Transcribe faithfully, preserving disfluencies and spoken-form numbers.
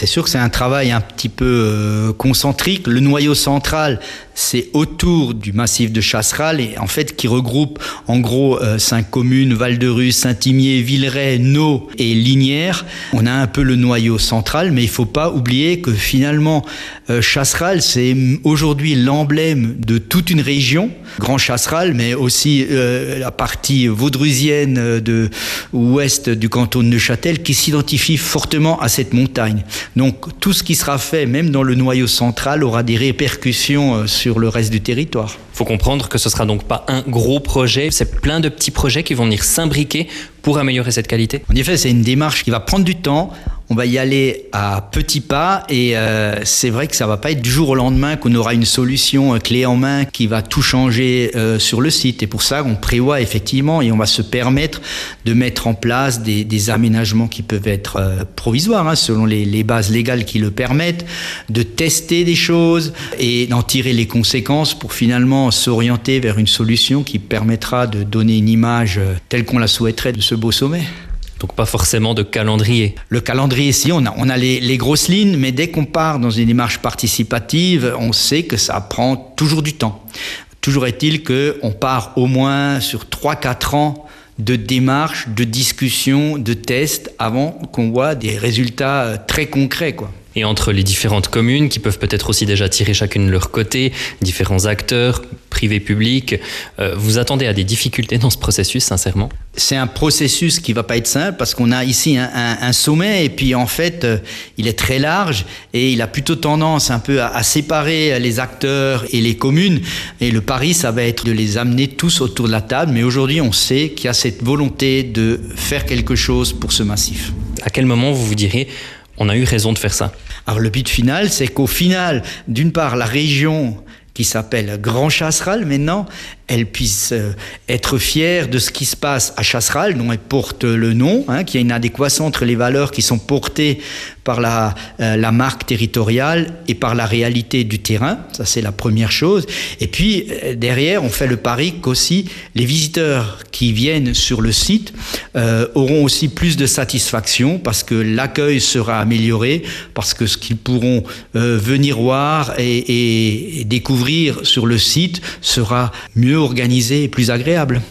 c'est sûr que c'est un travail un petit peu euh, concentrique. Le noyau central, c'est autour du massif de Chasseral et en fait qui regroupe en gros euh, cinq communes, Val-de-Ruz, Saint-Imier, Villeray, Naux et Lignières. On a un peu le noyau central, mais il ne faut pas oublier que finalement euh, Chasseral, c'est aujourd'hui l'emblème de toute une région, Grand Chasseral, mais aussi euh, la partie vaudrusienne de ouest du canton de Neuchâtel qui s'identifie fortement à cette montagne. Donc tout ce qui sera fait, même dans le noyau central, aura des répercussions euh, sur le reste du territoire. Il faut comprendre que ce ne sera donc pas un gros projet, c'est plein de petits projets qui vont venir s'imbriquer pour améliorer cette qualité. En effet, c'est une démarche qui va prendre du temps. On va y aller à petits pas et euh, c'est vrai que ça ne va pas être du jour au lendemain qu'on aura une solution euh, clé en main qui va tout changer euh, sur le site. Et pour ça, on prévoit effectivement et on va se permettre de mettre en place des, des aménagements qui peuvent être euh, provisoires, hein, selon les, les bases légales qui le permettent, de tester des choses et d'en tirer les conséquences pour finalement s'orienter vers une solution qui permettra de donner une image euh, telle qu'on la souhaiterait de ce beau sommet. Donc pas forcément de calendrier. Le calendrier, si, on a, on a les, les grosses lignes, mais dès qu'on part dans une démarche participative, on sait que ça prend toujours du temps. Toujours est-il qu'on part au moins sur trois à quatre ans de démarche, de discussion, de tests, avant qu'on voit des résultats très concrets, quoi. Et entre les différentes communes, qui peuvent peut-être aussi déjà tirer chacune de leur côté, différents acteurs, privés, publics, euh, vous attendez à des difficultés dans ce processus, sincèrement? C'est un processus qui ne va pas être simple parce qu'on a ici un, un, un sommet et puis en fait, euh, il est très large et il a plutôt tendance un peu à, à séparer les acteurs et les communes. Et le pari, ça va être de les amener tous autour de la table. Mais aujourd'hui, on sait qu'il y a cette volonté de faire quelque chose pour ce massif. À quel moment vous vous direz on a eu raison de faire ça? Alors le but final, c'est qu'au final, d'une part, la région qui s'appelle Grand Chasseral maintenant, elle puisse être fière de ce qui se passe à Chasseral, dont elle porte le nom, hein, qu'il y a une adéquation entre les valeurs qui sont portées par la, euh, la marque territoriale et par la réalité du terrain. Ça, c'est la première chose. Et puis, euh, derrière, on fait le pari qu'aussi les visiteurs qui viennent sur le site euh, auront aussi plus de satisfaction parce que l'accueil sera amélioré, parce que ce qu'ils pourront euh, venir voir et, et, et découvrir sur le site sera mieux organisé et plus agréable.